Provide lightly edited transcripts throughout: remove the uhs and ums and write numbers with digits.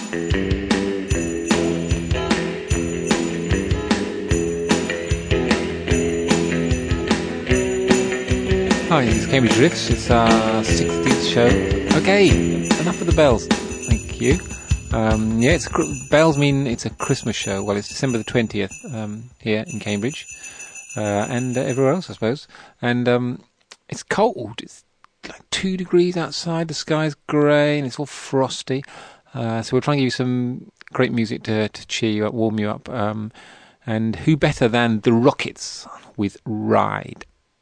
Hi, this is Cambridge Drifts. It's our 60th show. Okay, enough of the bells. Thank you. Bells mean it's a Christmas show. Well, it's December the 20th here in Cambridge and everywhere else, I suppose. And it's cold. It's like 2 degrees outside. The sky's grey and it's all frosty. So we'll try and give you some great music to cheer you up, warm you up. And who better than the Rockets with Ride?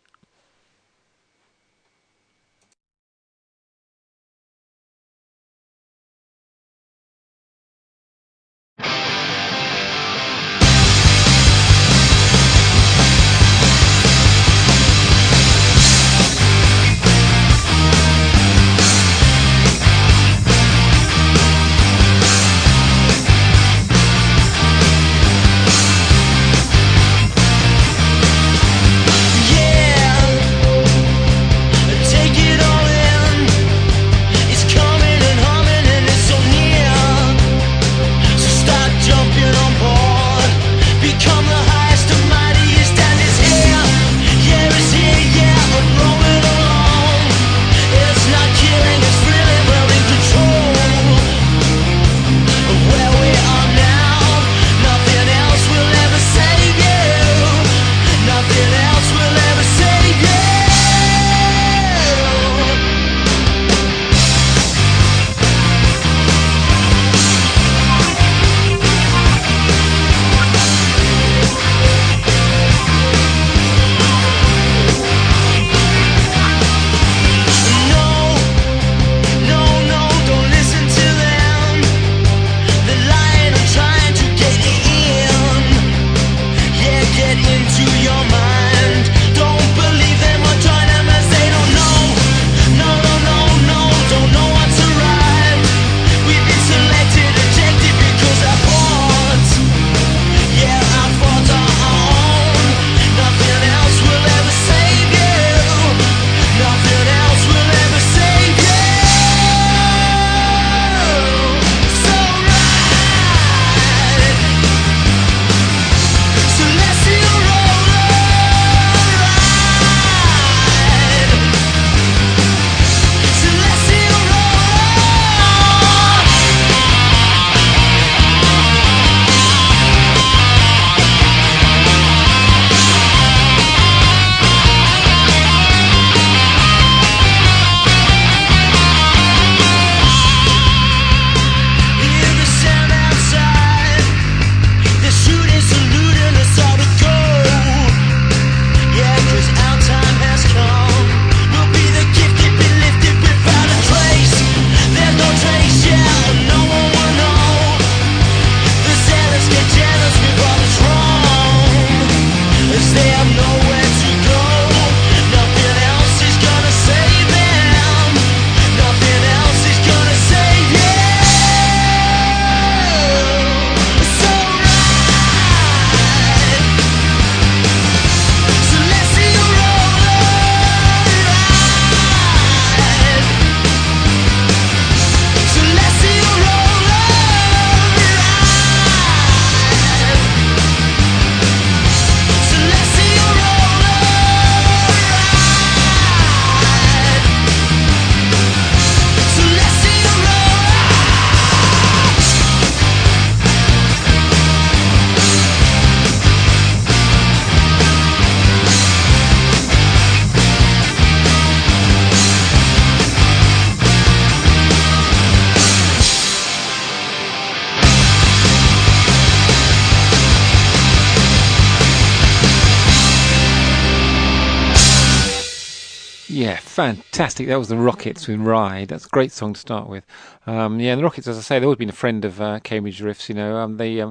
Yeah, fantastic. That was the Rockets with Ride. That's a great song to start with. The Rockets, as I say, they've always been a friend of Cambridge Riffs. You know,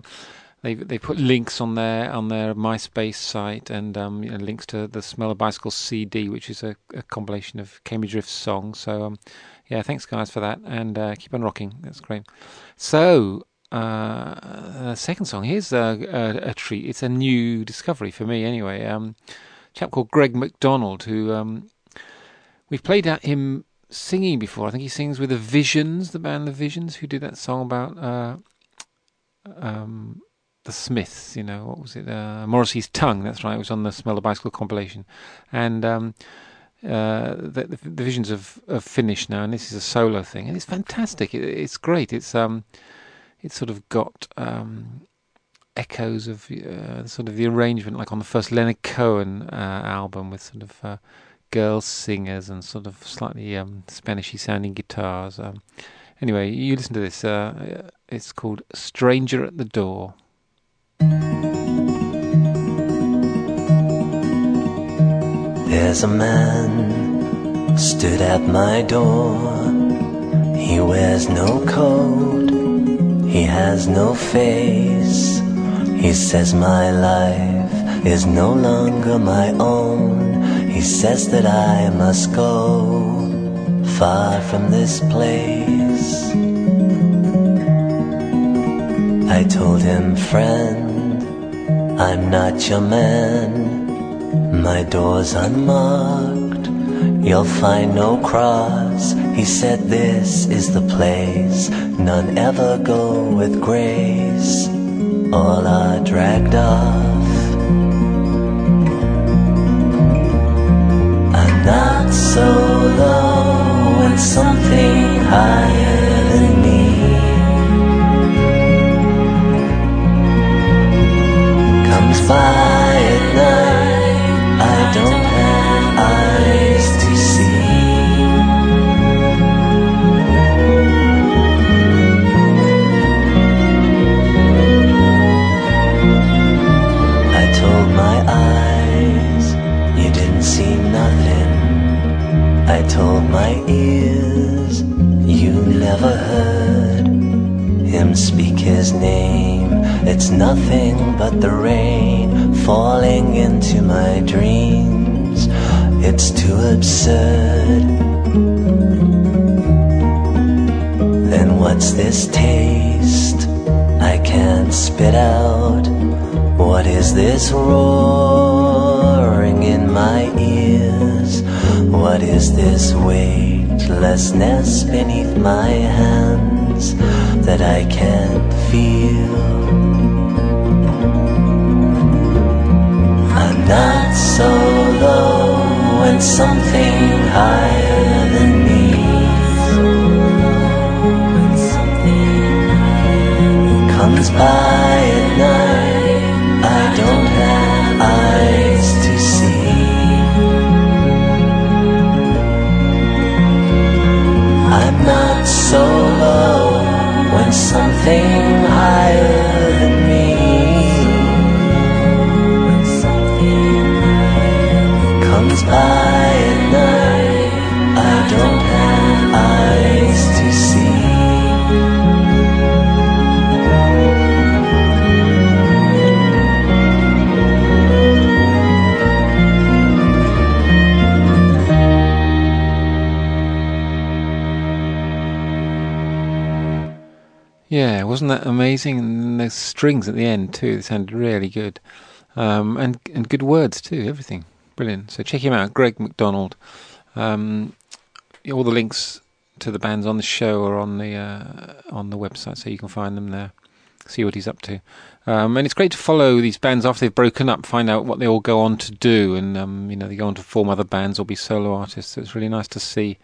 they put links on their MySpace site and links to the Smell of Bicycles CD, which is a compilation of Cambridge Riffs songs. So thanks guys for that, and keep on rocking. That's great. So the second song, here's a treat. It's a new discovery for me anyway. A chap called Greg McDonald, who we've played him singing before. I think he sings with the Visions, the band The Visions, who did that song about the Smiths. What was it? Morrissey's Tongue. That's right. It was on the Smell the Bicycle compilation, and the Visions have finished now, and this is a solo thing, and it's fantastic. It's great. It's sort of got echoes of sort of the arrangement, like on the first Leonard Cohen album, with sort of girl singers and sort of slightly Spanishy sounding guitars. Anyway, you listen to this. It's called Stranger at the Door. There's a man stood at my door. He wears no coat, he has no face. He says my life is no longer my own. He says that I must go far from this place. I told him, friend, I'm not your man. My door's unmarked, you'll find no cross. He said this is the place, none ever go with grace. All are dragged off. I'm not so low when something higher than me comes by at night. I don't have eyes to see. I told my eyes you didn't see nothing. I told my ears you never heard him speak his name. It's nothing but the rain falling into my dreams. It's too absurd. Then what's this taste I can't spit out? What is this roaring in my ears? What is this weightlessness beneath my hands that I can't feel? I'm not so low when something higher than me comes by at night. I don't have eyes to see. I'm not so low when something higher than me comes by at night. I don't have eyes to see. Yeah, wasn't that amazing? And the strings at the end too, they sounded really good. And good words too, everything. Brilliant. So check him out, Greg McDonald. All the links to the bands on the show are on the website, so you can find them there, see what he's up to. And it's great to follow these bands after they've broken up, find out what they all go on to do, and they go on to form other bands or be solo artists. So it's really nice to see.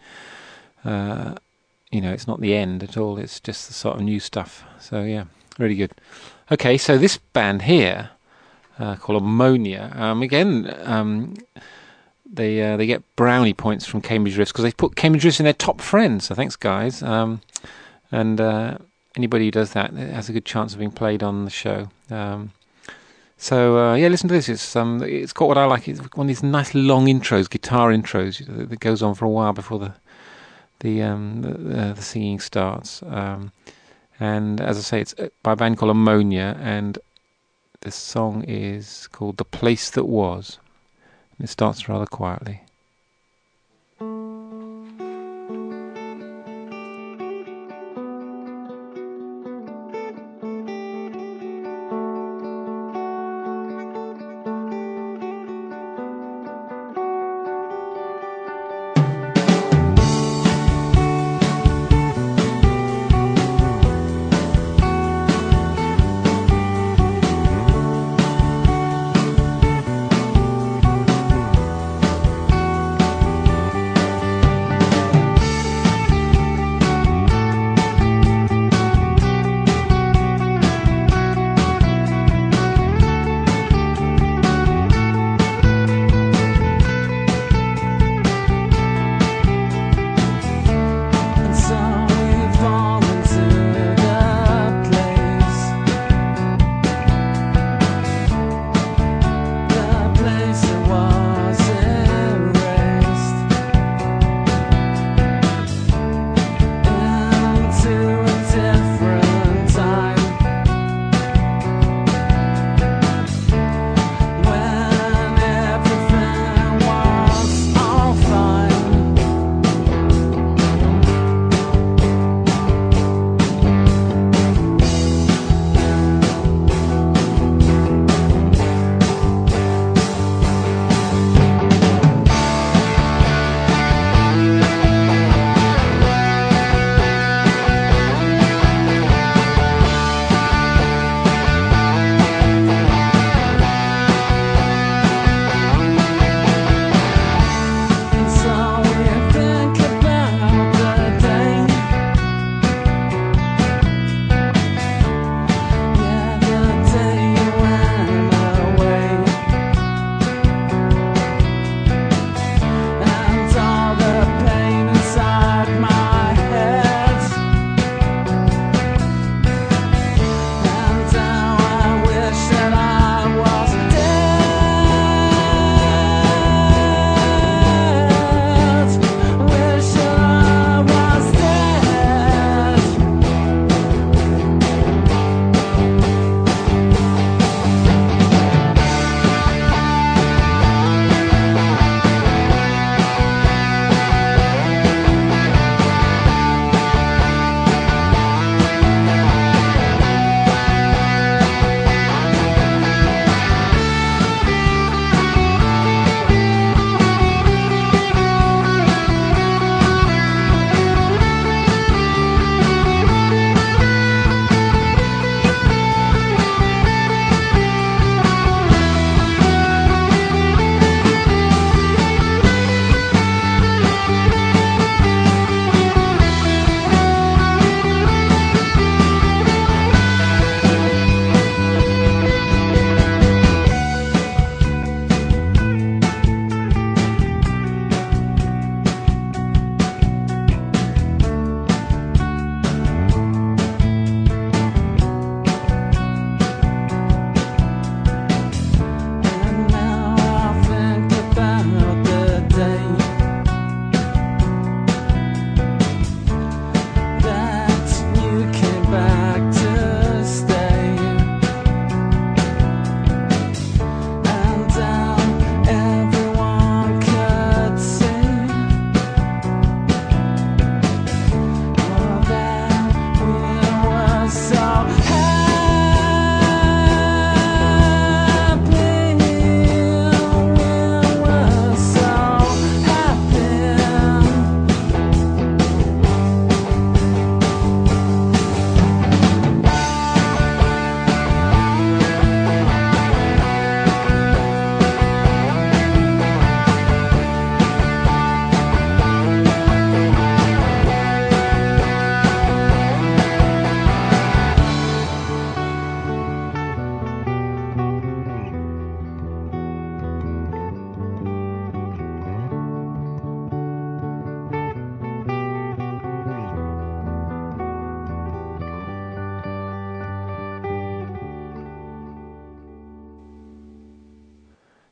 It's not the end at all. It's just the sort of new stuff. So yeah, really good. Okay, so this band here, called Ammonia, they get brownie points from Cambridge Riffs because they put Cambridge Riffs in their top friends. So thanks, guys. And anybody who does that has a good chance of being played on the show. So listen to this. It's got what I like. It's one of these nice long intros, guitar intros that goes on for a while before the singing starts. And as I say, it's by a band called Ammonia, and the song is called The Place That Was. And it starts rather quietly.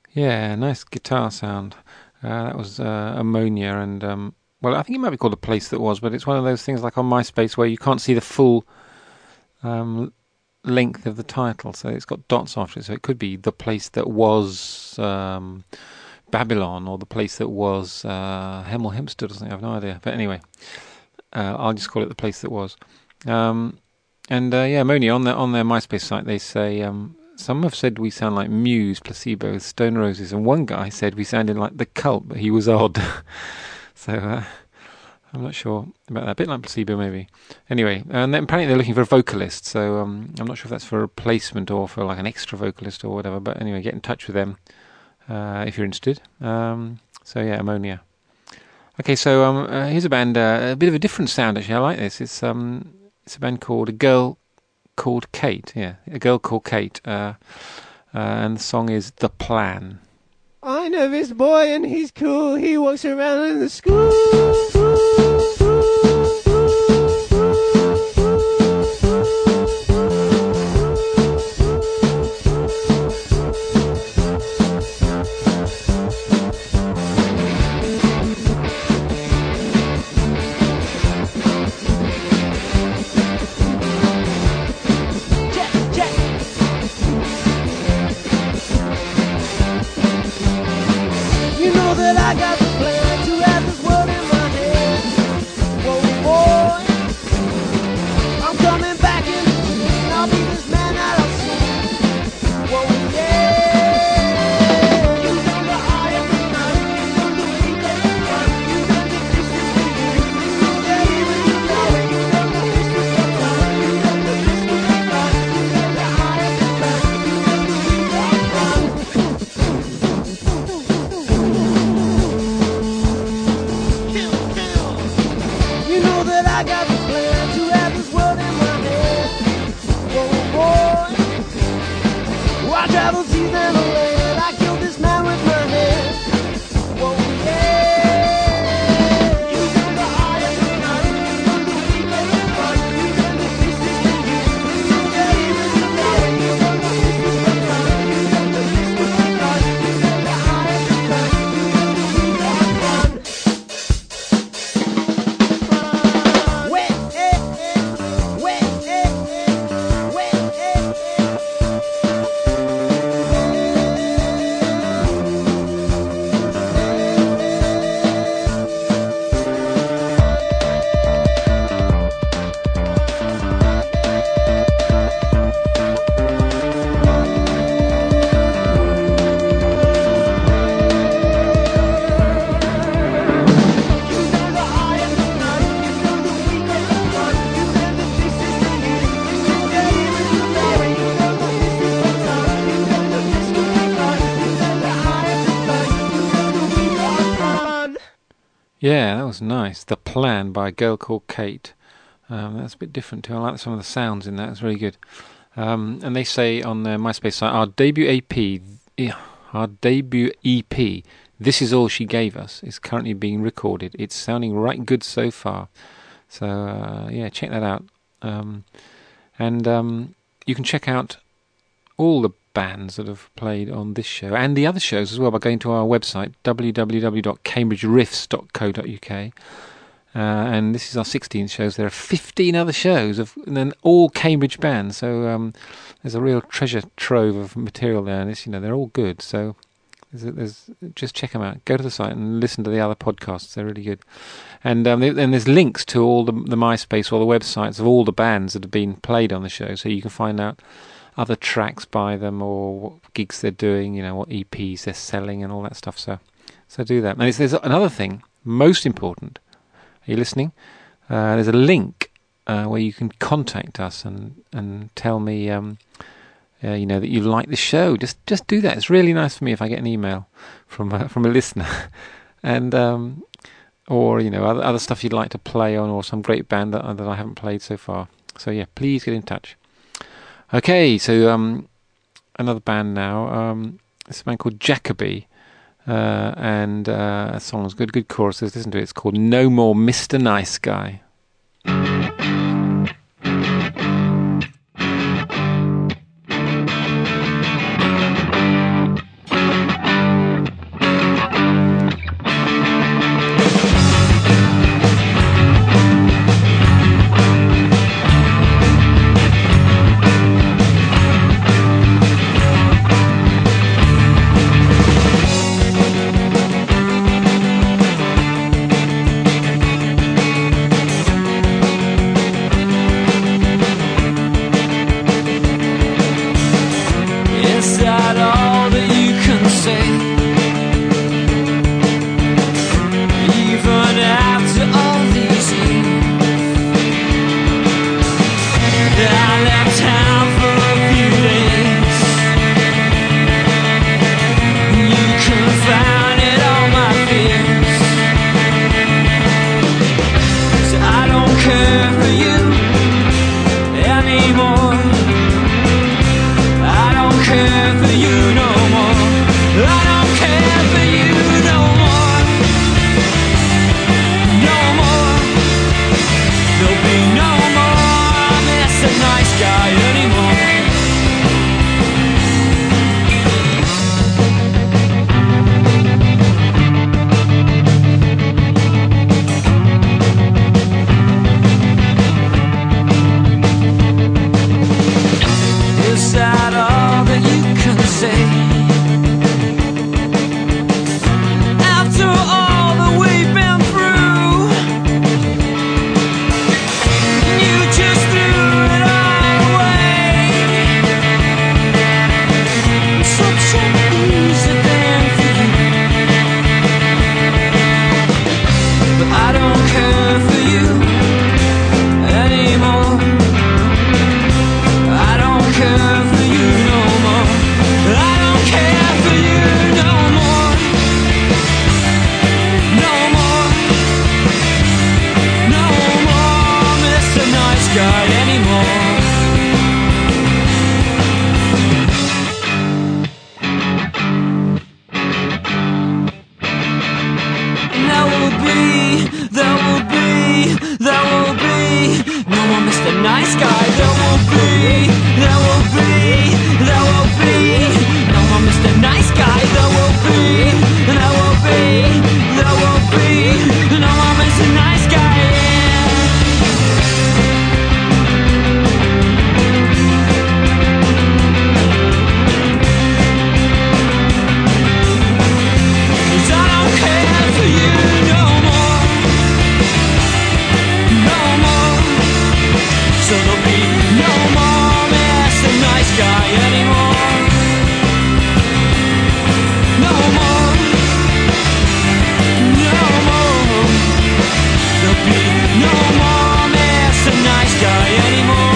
Yeah, nice guitar sound. That was Ammonia, and well, I think it might be called The Place That Was, but it's one of those things like on MySpace where you can't see the full length of the title, so it's got dots after it, so it could be The Place That Was Babylon, or The Place That Was Hemel Hempstead or something. I have no idea, but anyway, I'll just call it The Place That Was. Ammonia on their MySpace site, they say some have said we sound like Muse, Placebo, Stone Roses, and one guy said we sounded like The Cult, but he was odd. So I'm not sure about that. A bit like Placebo, maybe. Anyway, and then apparently they're looking for a vocalist, so I'm not sure if that's for a replacement or for like an extra vocalist or whatever. But anyway, get in touch with them if you're interested. Ammonia. Okay, so here's a band, a bit of a different sound actually. I like this. It's a band called A Girl Called Kate. Yeah, A Girl Called Kate. And the song is The Plan. I know this boy and he's cool. He walks around in the school. I got the plan to have this world in my head. Whoa, boy, I'm coming back in the scene. I'll be this man that I'll see. Whoa, yeah. You know the eye of the night. You know the weak of the front. You know the business for you. You know that even you know it. You know the business of time. You know the business of time. You know the eye of the night. You know the weak of the front. I got the plan to have this world in my head. Whoa, boy, I travel seas and the land. I killed this man with my head. Whoa, yeah. You know the eye of the night. You know the weak of the front. You know the business for you. You know that even you know it. You know the business for time. You know the business for time. You know the eye of the night. You know the weak of the front. Yeah, that was nice. The Plan by A Girl Called Kate. That's a bit different too. I like some of the sounds in that. It's really good. And they say on their MySpace site, our debut EP, This Is All She Gave Us, is currently being recorded. It's sounding right good so far. So, check that out. And you can check out all the bands that have played on this show and the other shows as well by going to our website, www.cambridgeriffs.co.uk. And this is our 16th show. So there are 15 other shows and then all Cambridge bands. So there's a real treasure trove of material there. And they're all good. So just check them out. Go to the site and listen to the other podcasts. They're really good. And there's links to all the MySpace or the websites of all the bands that have been played on the show. So you can find out other tracks by them or what gigs they're doing, what EPs they're selling and all that stuff. So do that. And there's another thing, most important. Are you listening? There's a link where you can contact us and tell me, that you like the show. Just do that. It's really nice for me if I get an email from a listener, and or other stuff you'd like to play on, or some great band that I haven't played so far. So please get in touch. Okay, so another band now. It's a band called Jacoby, and a song's good chorus. Let's listen to it. It's called No More Mr. Nice Guy. guy anymore. There will be no more Mr. Nice Guy. There will be no more Mr. Nice Guy. There will be no more Mr. Nice Guy. Cause I don't care for you no more. So there'll be no more Mr. Nice Guy anymore. No more. There'll be no more Mr. Nice Guy anymore.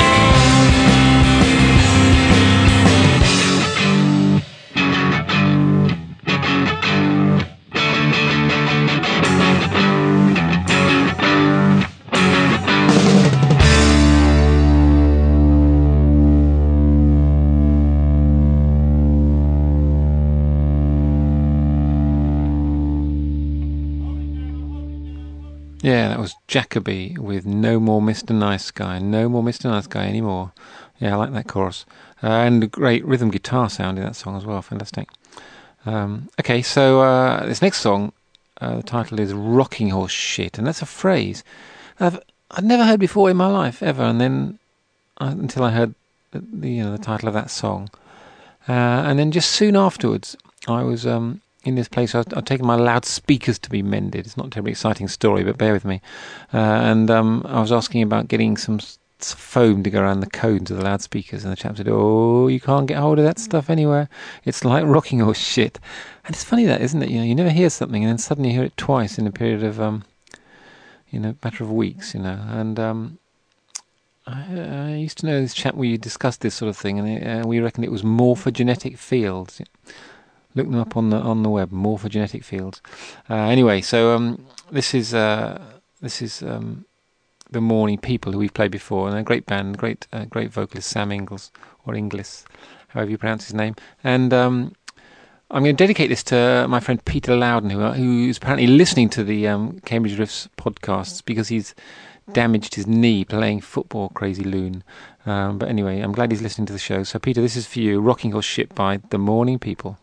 Yeah, that was Jacoby with No More Mr. Nice Guy. No more Mr. Nice Guy anymore. Yeah, I like that chorus. And a great rhythm guitar sound in that song as well. Fantastic. Okay, so this next song, the title is Rocking Horse Shit. And that's a phrase I'd never heard before in my life, ever. And then, until I heard the title of that song. And then just soon afterwards, I was... in this place, I've taken my loudspeakers to be mended. It's not a terribly exciting story, but bear with me. And I was asking about getting some foam to go around the cones of the loudspeakers, and the chap said, "Oh, you can't get hold of that stuff anywhere. It's like rocking horse shit." And it's funny that, isn't it? You never hear something, and then suddenly you hear it twice in a period of, matter of weeks. And I used to know this chap. We discussed this sort of thing, and we reckoned it was morphogenetic fields. Look them up on the web, morphogenetic fields. Anyway, so this is the Morning People, who we've played before, and a great band, great vocalist Sam Inglis, or Inglis, however you pronounce his name. And I'm going to dedicate this to my friend Peter Loudon, who's apparently listening to the Cambridge Riffs podcasts because he's damaged his knee playing football, crazy loon. But anyway, I'm glad he's listening to the show. So Peter, this is for you, Rocking Horse Shit by the Morning People.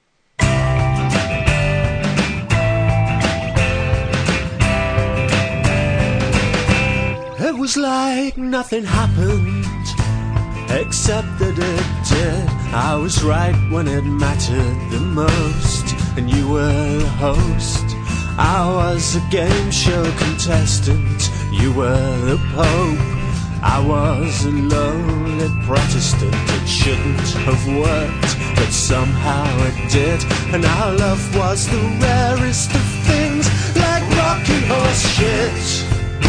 It was like nothing happened, except that it did. I was right when it mattered the most, and you were the host. I was a game show contestant, you were the Pope. I was a lowly Protestant. It shouldn't have worked, but somehow it did. And our love was the rarest of things, like rocking horse shit.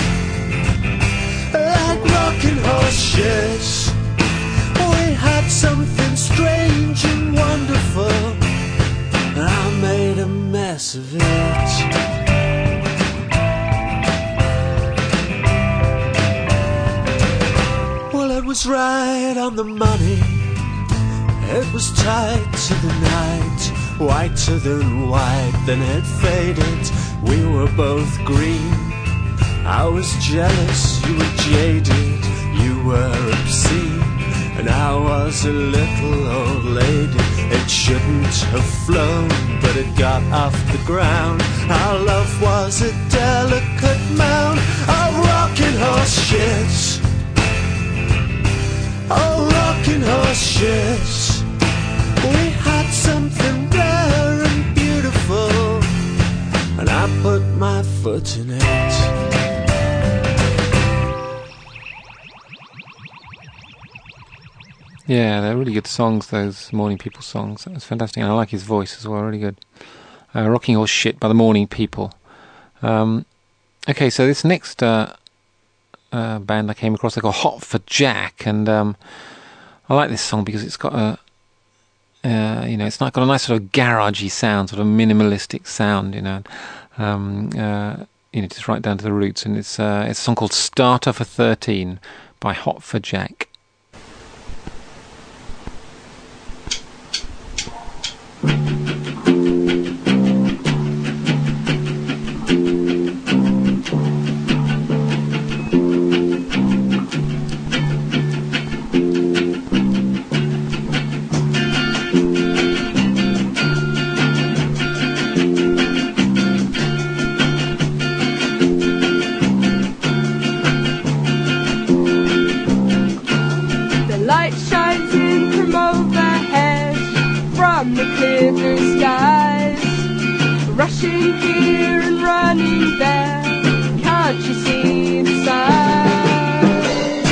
Like rocking horse shit. We had something strange and wonderful, and I made a mess of it. Well, it was right on the money. It was tight to the night, whiter than white, then it faded. We were both green. I was jealous, you were jaded, you were obscene, and I was a little old lady. It shouldn't have flown, but it got off the ground. Our love was a delicate mound of rocking horse shit. Oh, rocking horse shit. We had something rare and beautiful, and I put my foot in it. Yeah, they're really good songs, those Morning People songs. That was fantastic, and I like his voice as well, really good. Rocking Horse Shit by the Morning People. Okay, so this next band I came across, they call Hot for Jack, and I like this song because it's got it's not got a nice sort of garagey sound, sort of minimalistic sound, just right down to the roots. And it's a song called Starter for 13 by Hot for Jack. Rushing here and running there, can't you see the sign?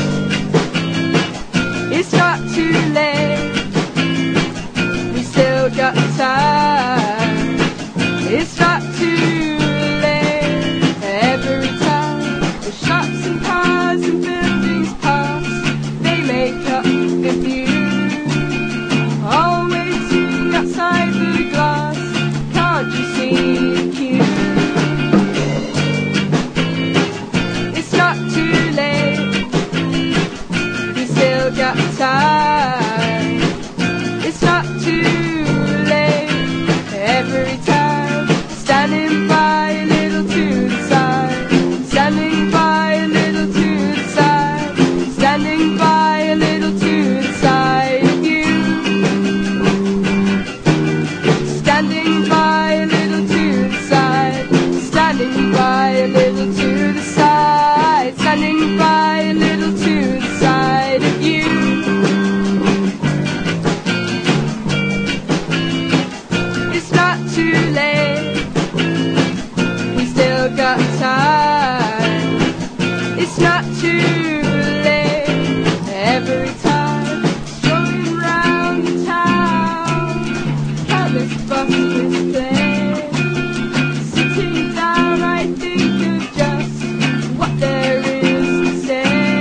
It's not too late, we still got time. It's not too late, every time the shops and cars and buildings pass, they make up the view. All waiting outside the glass, can't you see the queue? It's not too late, we still got time. It's not too late, every time. Standing by a little to the side, standing by a little to the side, standing by a little to the side of you. Standing by a little to the side, standing by a little to the side, standing by a little to the side of you. It's not too late, we still got time. It's not too late, every time. Strolling round the town, countless buses play. Sitting down, I think of just what there is to say.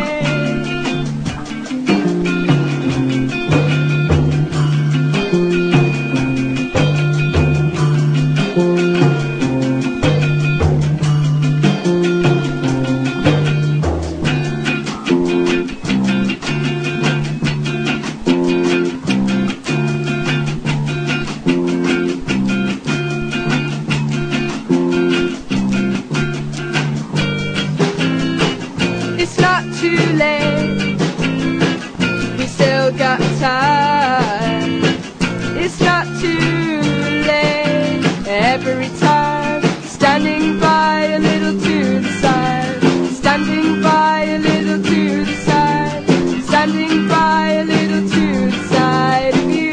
It's not too late, we still got time. It's not too late, every time. Standing by a little to the side, standing by a little to the side, standing by a little to the side of you.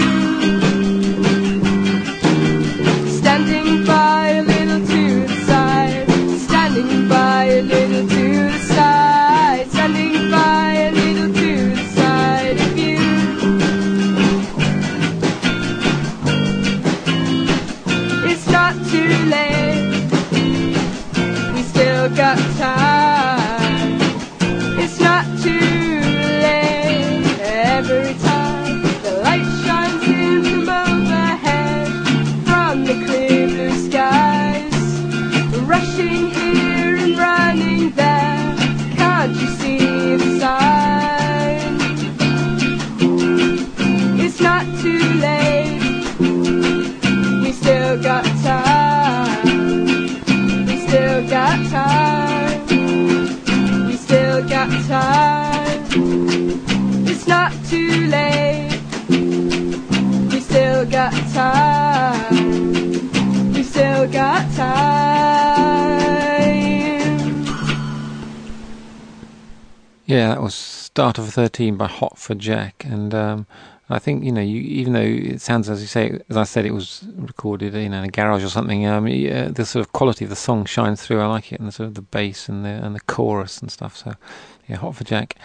Standing by a little to the side, standing by a little to the side, standing by a little to the side of you. It's not too late, we still got time. It's not too late, every time. The light shines in from overhead, from the clear blue skies. Rushing here and running there, can't you see the sign? It's not too late, we still got time. We still got time, we still got time. It's not too late, we still got time. We still got time. Yeah, that was Start of 13 by Hot for Jack, and I think, even though it sounds, as you say, as I said, it was recorded in a garage or something, the sort of quality of the song shines through. I like it, and the sort of the bass and the chorus and stuff. So, yeah, Hot for Jack.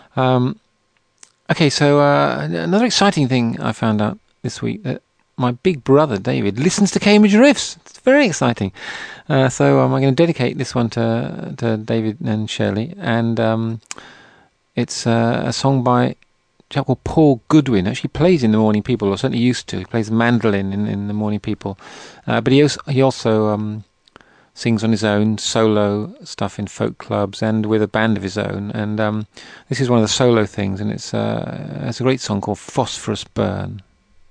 Okay, so another exciting thing I found out this week, that my big brother David listens to Cambridge Riffs. It's very exciting. So I'm going to dedicate this one to David and Shirley, and it's a song by a chap called Paul Goodwin. Actually plays in the Morning People, or certainly used to. He plays mandolin in the Morning People, but he also sings on his own, solo stuff in folk clubs and with a band of his own. And this is one of the solo things, and it's a great song called Phosphorus Burn.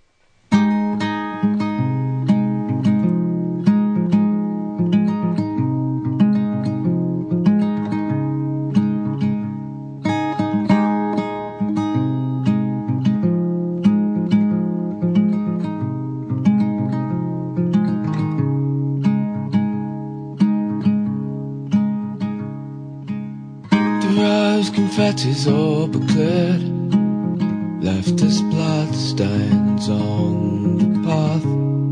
Confetti's all but cleared, left us blood stains on the path.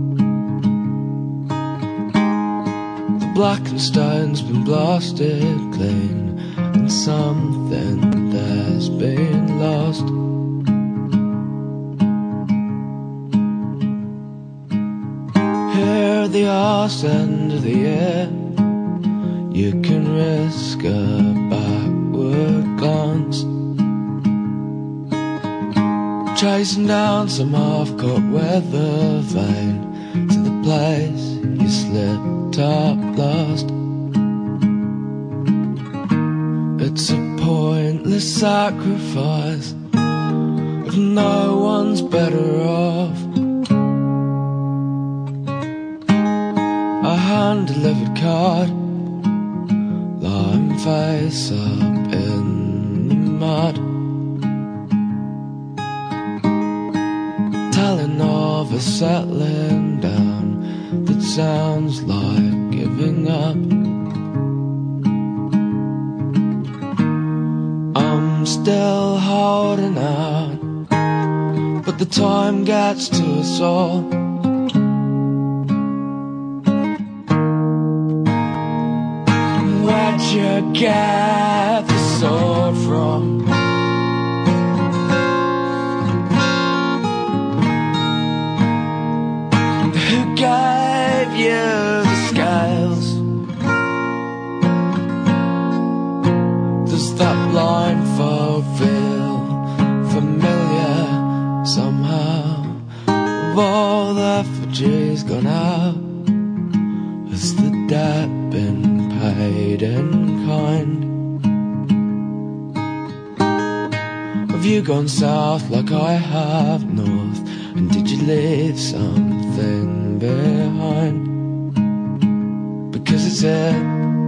The blackened stone's been blasted clean, and something there's been lost. Here at the arse end of the year, you can risk a backward glance, chasing down some half-cut weather vane to the place you slipped up last. It's a pointless sacrifice if no one's better off. A hand-delivered card, lying face up in the mud, telling of a settling down that sounds like giving up. I'm still holding out, but the time gets to us all. Where'd you get the sword from? Who gave you the scales? Does that blindfold feel familiar somehow? Have all the effigies gone out? Has the debt been paid in kind? Have you gone south like I have north? And did you leave something behind? Because it's it,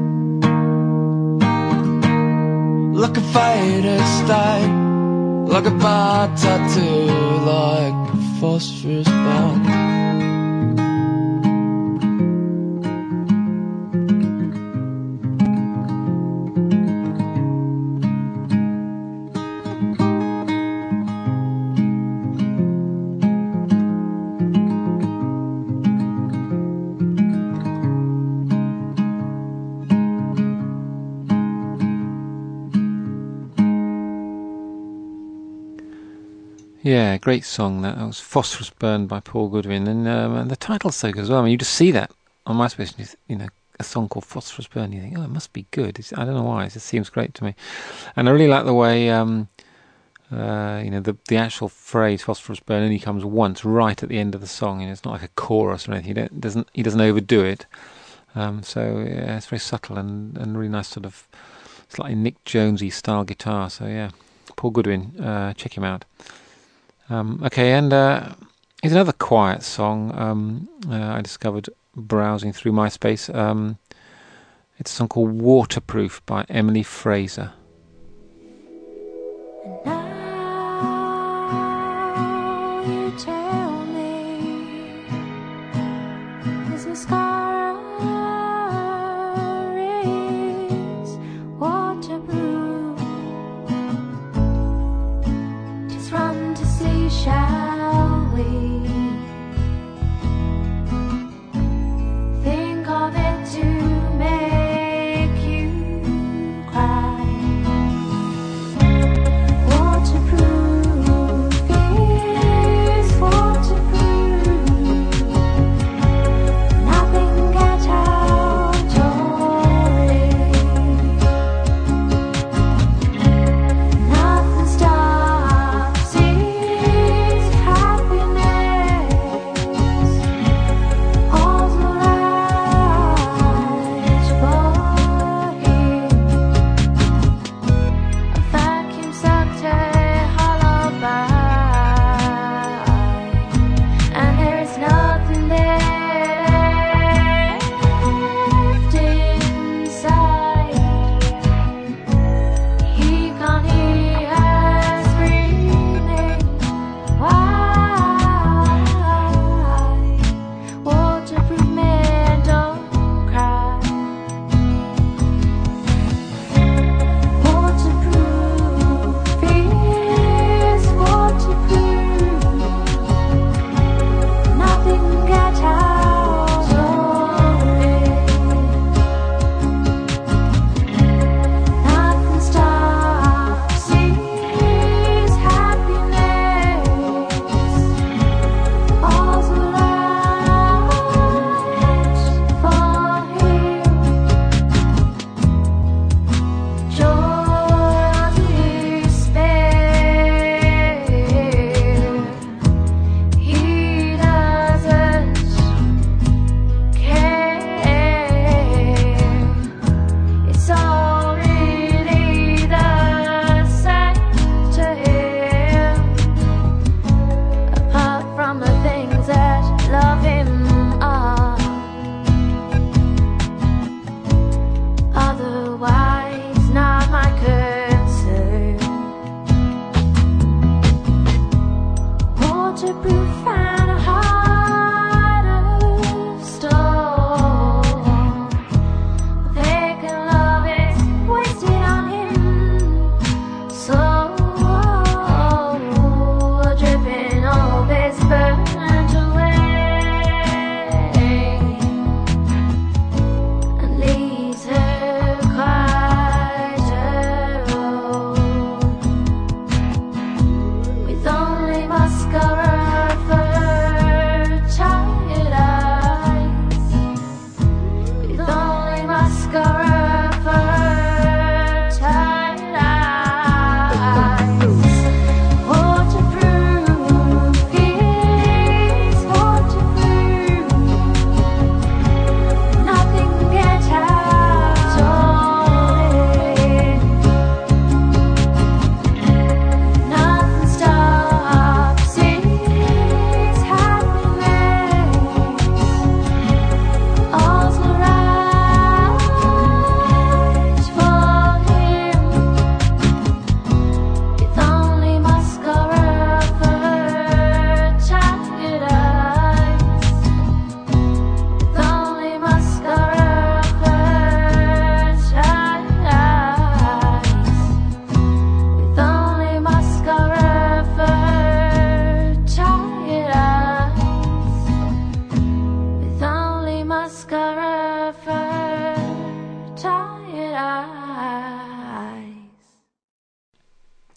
like a faded stain, like a bad tattoo, like a phosphorus burn. Yeah, great song. That was Phosphorus Burn by Paul Goodwin, and the title's so good as well. I mean, you just see that on MySpace, and you know, a song called Phosphorus Burn. You think, oh, it must be good. I don't know why. It just seems great to me, and I really like the way, you know, the actual phrase Phosphorus Burn only comes once, right at the end of the song, and it's not like a chorus or anything. He doesn't overdo it. So yeah, it's very subtle and really nice, sort of slightly Nick Jonesy style guitar. So yeah, Paul Goodwin, check him out. Okay, and here's another quiet song I discovered browsing through MySpace. It's a song called Waterproof by Emily Fraser. Now you tell me, this mascara is waterproof. Just run to see, shall we? Think of it to make you cry. Waterproof is waterproof. Nothing can get out of it. Nothing stops its happiness.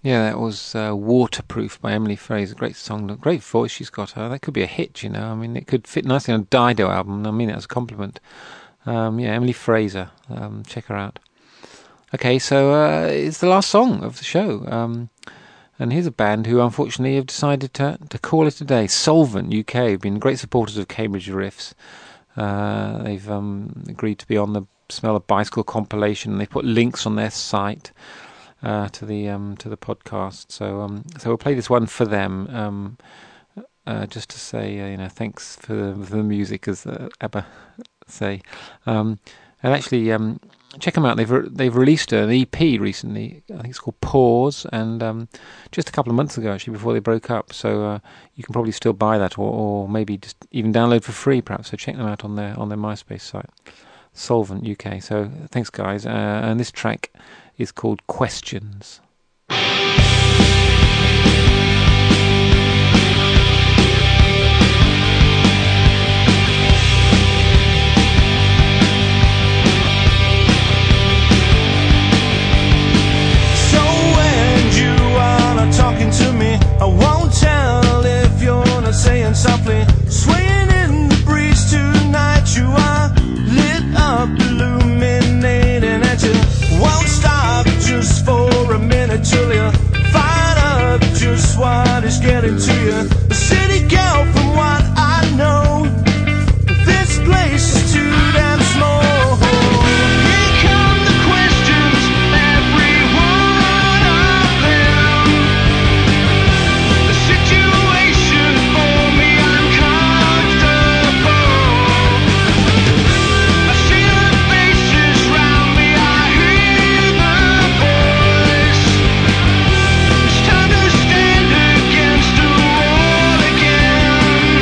Yeah, that was Waterproof by Emily Fraser. Great song, great voice she's got. That could be a hit, you know. I mean, it could fit nicely on a Dido album. I mean that as a compliment. Yeah, Emily Fraser. Check her out. Okay, so it's the last song of the show. And here's a band who unfortunately have decided to call it a day. Solvent UK have been great supporters of Cambridge Riffs. They've agreed to be on the Smell of Bicycle compilation. They put links on their site to the podcast. So we'll play this one for them, just to say thanks for the music, as Abba say. And actually, check them out. They've released an EP recently. I think it's called Pause, and just a couple of months ago, actually, before they broke up. So you can probably still buy that, or maybe just even download for free, perhaps. So check them out on their MySpace site, Solvent UK. So thanks, guys. And this track is called Questions. Talking to me, I won't tell if you're not saying softly. Swaying in the breeze tonight, you are lit up, illuminating, and you won't stop just for a minute till you find out just what is getting to you. A city girl, from what I know, this place is too damn small. Here come the questions, every one of them. The situation for me uncomfortable. I see the faces round me, I hear the voice. It's time to stand against the wall again.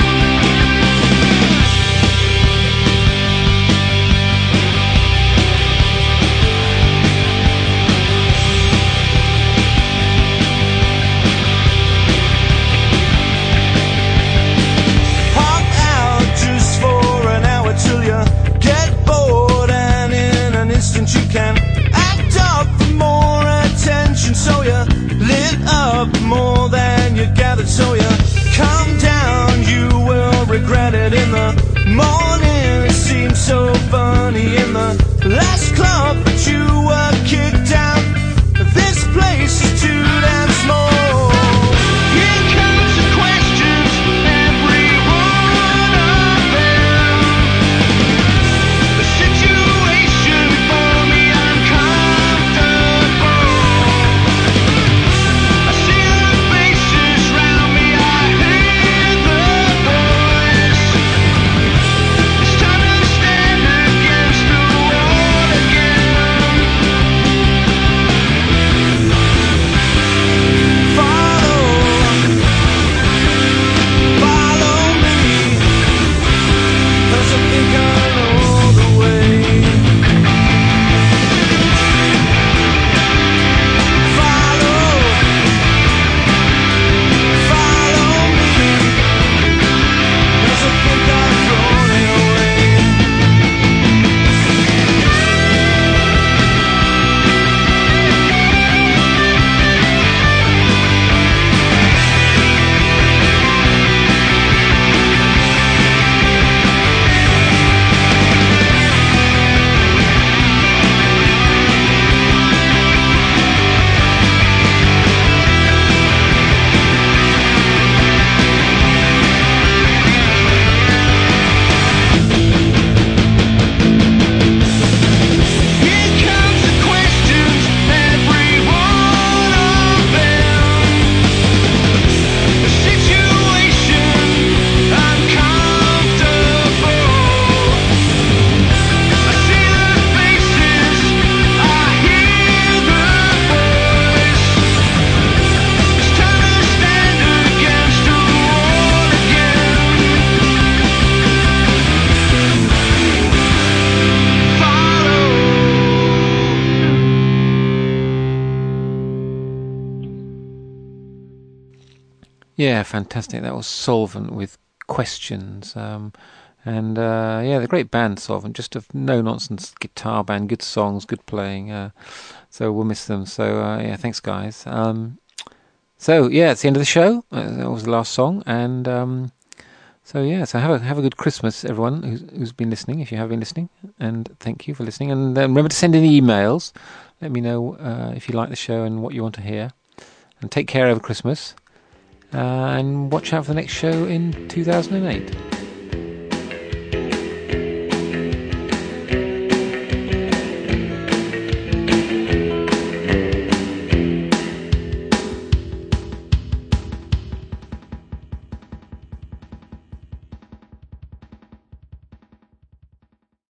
Pop out just for an hour till you get bored, and in an instant you can act up for more attention. So you lit up more than you gathered. So you come down, you will regret it in the morning. It seems so funny in the last club that you were kicked out. This place is too damn small. Here comes the questions, every one of them. The situation for me uncomfortable. I see the faces round me, I hear the voice. It's time to stand against the wall again. Follow me, 'cause I think I know the way. Follow me, 'cause I think I've thrown it away. Here comes the questions, every one of them. The situation uncomfortable. I see the faces, I hear the voice. It's time to stand against the wall again. Follow. Yeah, fantastic. That was Solvent with Questions. And they're a great band, Solvent. Just a no-nonsense guitar band, good songs, good playing. So we'll miss them. So yeah, thanks, guys. So yeah, it's the end of the show. That was the last song, and so have a good Christmas, everyone who's been listening. If you have been listening, and thank you for listening. And remember to send in emails. Let me know if you like the show and what you want to hear. And take care over Christmas. And watch out for the next show in 2008.